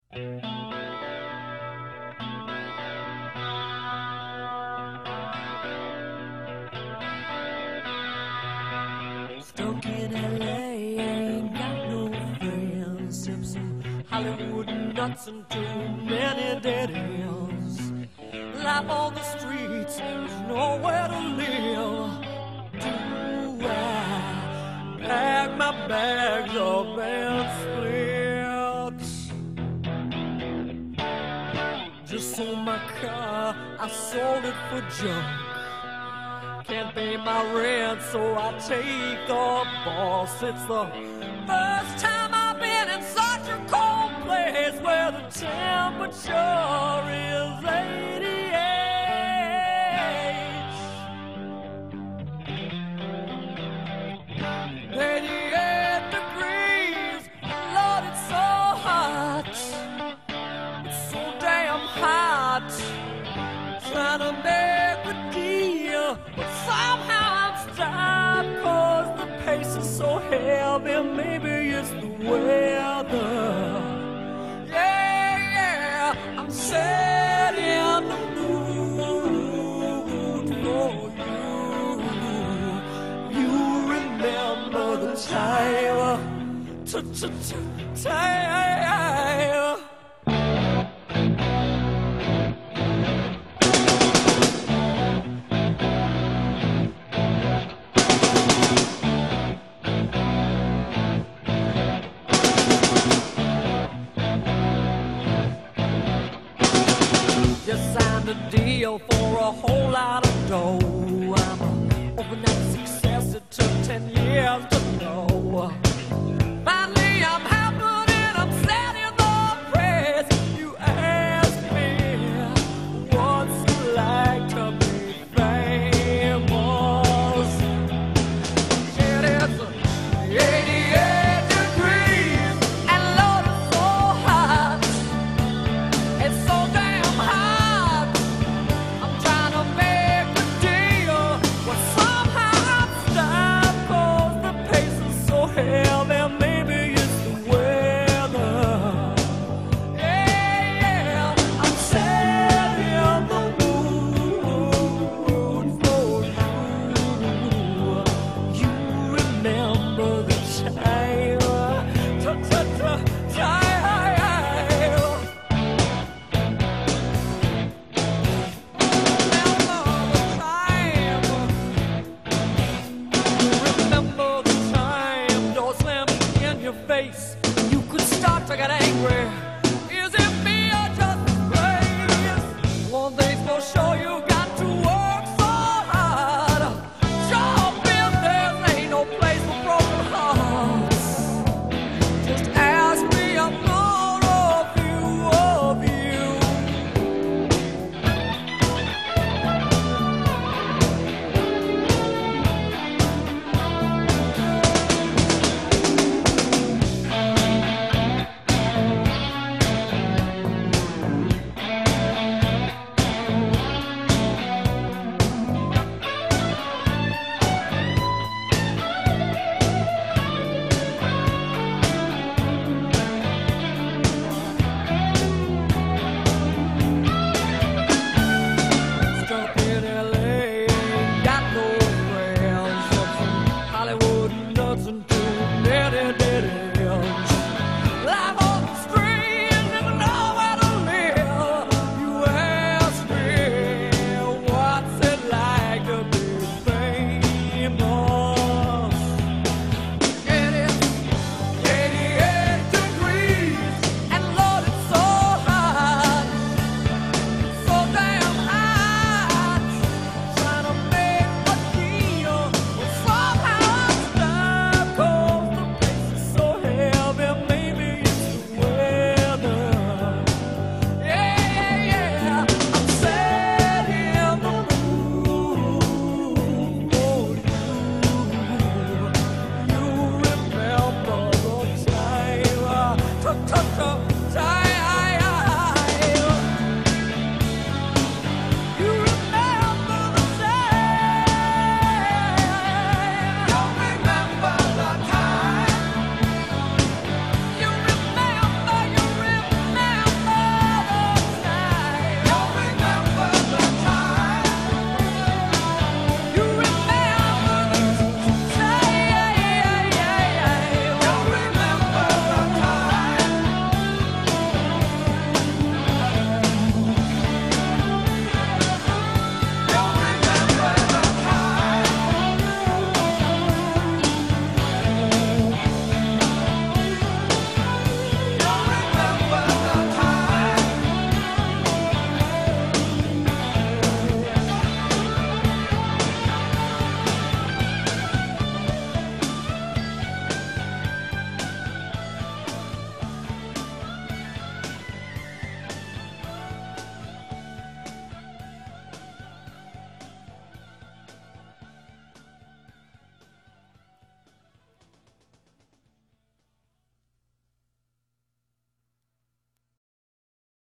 Stuck in LA, ain't got no friends, except some Hollywood nuts and too many dead ends. Life on the streets, there's nowhere to live. Do I pack my bags up and split? Just sold my car, I sold it for junk. Can't pay my rent, so I take a bus. It's the first time I've been in such a cold place where the temperature is 88 degrees. Lord, it's so hot. It's so damn hot. Trying to make a deal, but somehow I'm stopped, 'cause the pace is so heavy. Maybe it's the weather. Yeah, I'm set in the mood for you. You remember the time, time. Just signed a deal for a whole lot of dough. I'm a overnight success. It took 10 years to